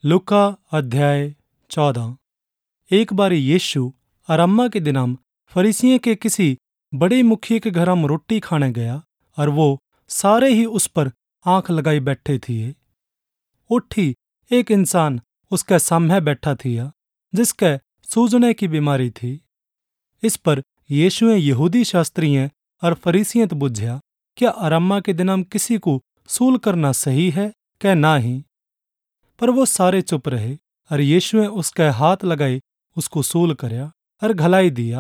लूका अध्याय 14। एक बारी यीशु अराम्मा के दिनम फरीसियों के किसी बड़े मुखिए के घर में रोटी खाने गया और वो सारे ही उस पर आंख लगाई बैठे थिए। उठी एक इंसान उसके सामने बैठा थिया जिसके सूजने की बीमारी थी। इस पर यीशुए यहूदी शास्त्रियों और फरीसियों तो बुझ्या क्या अराम्मा के दिनम किसी को सूल करना सही है क्या ना ही। पर वो सारे चुप रहे और यीशुए उसके हाथ लगाई उसको सूल करया और घलाई दिया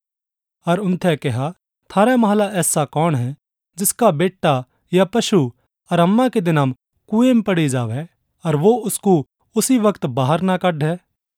और उनसे कहा, थारे महला ऐसा कौन है जिसका बेटा या पशु अराम्मा के दिनम कुएं में पड़ी जावे और वो उसको उसी वक्त बाहर ना काढ़े।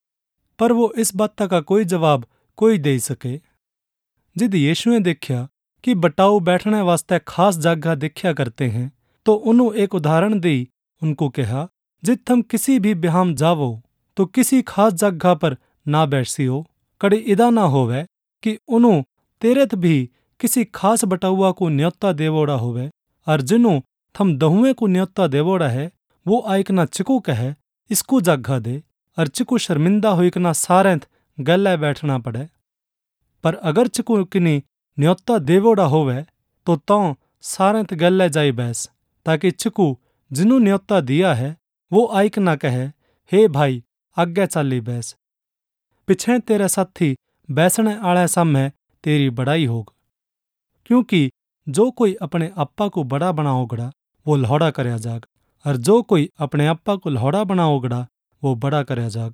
पर वो इस बात का कोई जवाब कोई दे सके। जिद यीशुए देखा कि बटाऊ बैठने वास्ते खास जगह देखा करते हैं तो उन्हों एक उदाहरण दी उनको कहा, जिद थम किसी भी ब्याह जावो तो किसी खास जगह पर ना बैठसियो, कड़ी इदा ना होवे कि उन्हों तेरत भी किसी खास बटाउआ को न्योता देवोड़ा होवे और जिन्हों थम दहुए को न्योता देवोड़ा है वो आइक ना चिकू कहे इसको जगह दे और चिकू शर्मिंदा होइक ना सारेंथ गले बैठना पड़े। पर अगर चिकू किनी न्योता देवोड़ा होवे तो सारेंथ गले जाई बैस ताकि चिकू जिन्हों न्योता दिया है वो आइक ना कहे, हे भाई आगे चाली बैस, पिछे तेरे साथी बैसने आले सामने तेरी बड़ाई होग। क्योंकि जो कोई अपने आपा को बड़ा बनाओगड़ा वो लहौड़ा करया जाग और जो कोई अपने आपा को लहौड़ा बनाओगड़ा वो बड़ा करया जाग।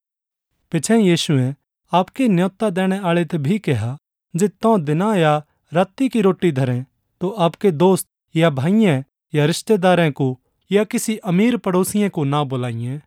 पिछे यीशुए आपके न्योता देने आले ते भी कहा, जित तो दिना या राती की रोटी धरें तो आपके दोस्त या भाइयों या रिश्तेदारों को या किसी अमीर पड़ोसियों को ना बुलाइए,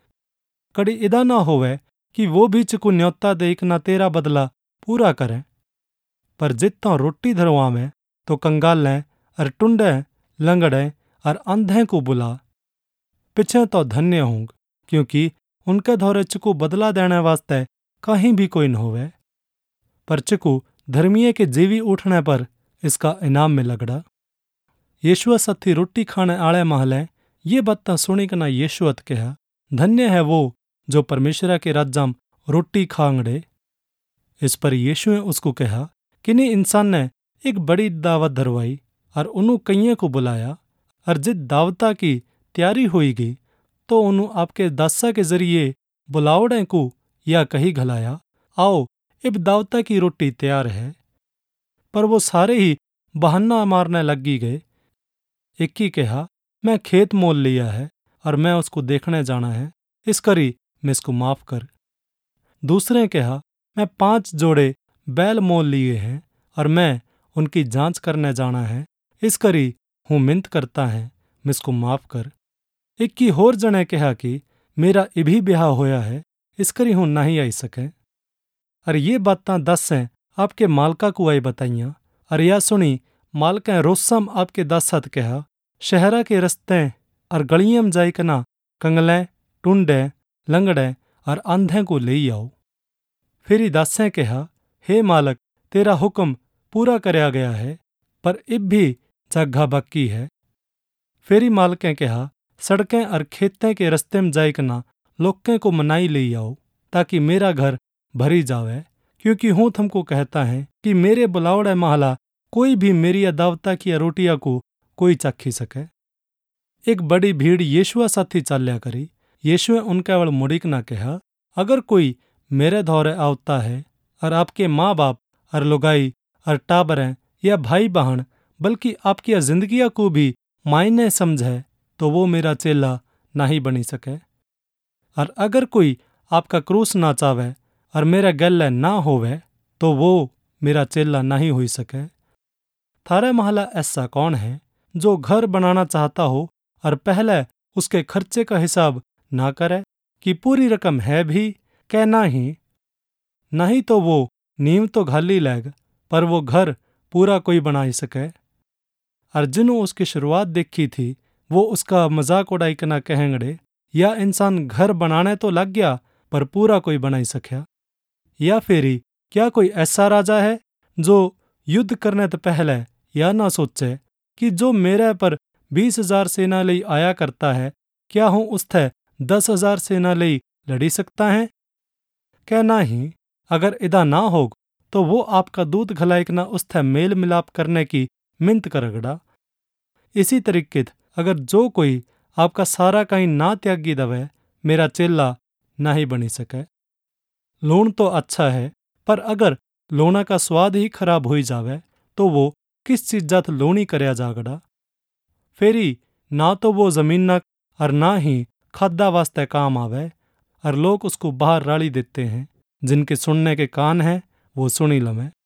कड़ी इदा ना होवे कि वो भी चिकू न्योता देख ना तेरा बदला पूरा करें। पर जितना रोटी धरवावे तो कंगालें और टुंडे लंगड़े और अंधे को बुला, पिछे तो धन्य होंगे क्योंकि उनके धोरे चिकू बदला देने वास्ते कहीं भी कोई न होवे। पर चिकू धर्मीय के जीवी उठने पर इसका इनाम में लगड़ा। यीशुआ साथी रोटी खाने आले महले ये बातें सुनी ना यीशुअत कहा, धन्य है वो जो परमेश्वर के राज्य में रोटी खांगड़े। इस पर यीशुए उसको कहा, किन्हीं इंसान ने एक बड़ी दावत धरवाई और उन्हों कईयों को बुलाया और जिद दावता की तैयारी हुई गई तो उन्हों आपके दासा के जरिए बुलावड़े को या कही घलाया, आओ इब दावता की रोटी तैयार है। पर वो सारे ही बहाना मारने लगी गए। एक ही कहा, मैं खेत मोल लिया है और मैं उसको देखने जाना है, इस करी मैं इसको माफ कर। दूसरे कहा, मैं 5 जोड़े बैल मोल लिए हैं और मैं उनकी जांच करने जाना है, इस करी हूँ मिन्त करता है मैं इसको माफ कर। एक की होर जने कहा कि मेरा इभी ब्याह होया है, इस करी हूँ नहीं आई सके। और ये बातां 10 हैं आपके मालका को आई बताइयां और या सुनी मालकें रोसम आपके दासत कहा, शहरा के रस्ते और गलियां में जाई कना कंगलें टुंडे लंगड़े और अंधे को ले आओ। फिर दासें कहा, हे मालक तेरा हुक्म पूरा करया गया है पर इब भी जगह बाकी है। फिर मालकें कहा, सड़कें और खेतें के रस्ते में जाई कना लोकें को मनाई ले आओ ताकि मेरा घर भरी जावे, क्योंकि हूँ तुमको कहता है कि मेरे बुलावड़े महला कोई भी मेरी दावता की रोटिया को कोई चखी सके। एक बड़ी भीड़ यीशुआ साथी चाल्या करी। यीशुए उनके वल मुड़ीक ना कहा, अगर कोई मेरे धौरे आवता है और आपके माँ बाप और लुगाई और टाबरें या भाई बहन बल्कि आपकी जिंदगिया को भी मायने समझे तो वो मेरा चेला नहीं बनी सके। और अगर कोई आपका क्रूस ना चावे और मेरे गले ना होवे तो वो मेरा चेला नहीं हो सके। थारे महला ऐसा कौन है जो घर बनाना चाहता हो और पहले उसके खर्चे का हिसाब ना करे कि पूरी रकम है भी क्या नहीं तो वो नींव तो घाली लेग पर वो घर पूरा कोई बना ही सके। और जिन्हों उसकी शुरुआत देखी थी वो उसका मजाक उड़ाई के ना कहेंगड़े, या इंसान घर बनाने तो लग गया पर पूरा कोई बना ही सकिया। या फिर क्या कोई ऐसा राजा है जो युद्ध करने तो पहले या ना सोचे कि जो मेरे पर 20,000 सेना ले आया करता है क्या हूँ उसथे 10,000 सेना लई लड़ी सकता है? कहना ही अगर इदा ना होग तो वो आपका दूध घलाइक ना उसथे मेल मिलाप करने की मिन्त करगड़ा। इसी तरीके अगर जो कोई आपका सारा कहीं ना त्यागी दवे मेरा चेला ना ही बनी सके। लूण तो अच्छा है, पर अगर लूणा का स्वाद ही खराब हो जावे तो वो किस चीजात लूणी करया जागड़ा। फेरी ना तो वो जमीन और ना ही खादा वास्ते काम आवे, और लोग उसको बाहर राली देते हैं। जिनके सुनने के कान हैं वो सुनी लवें।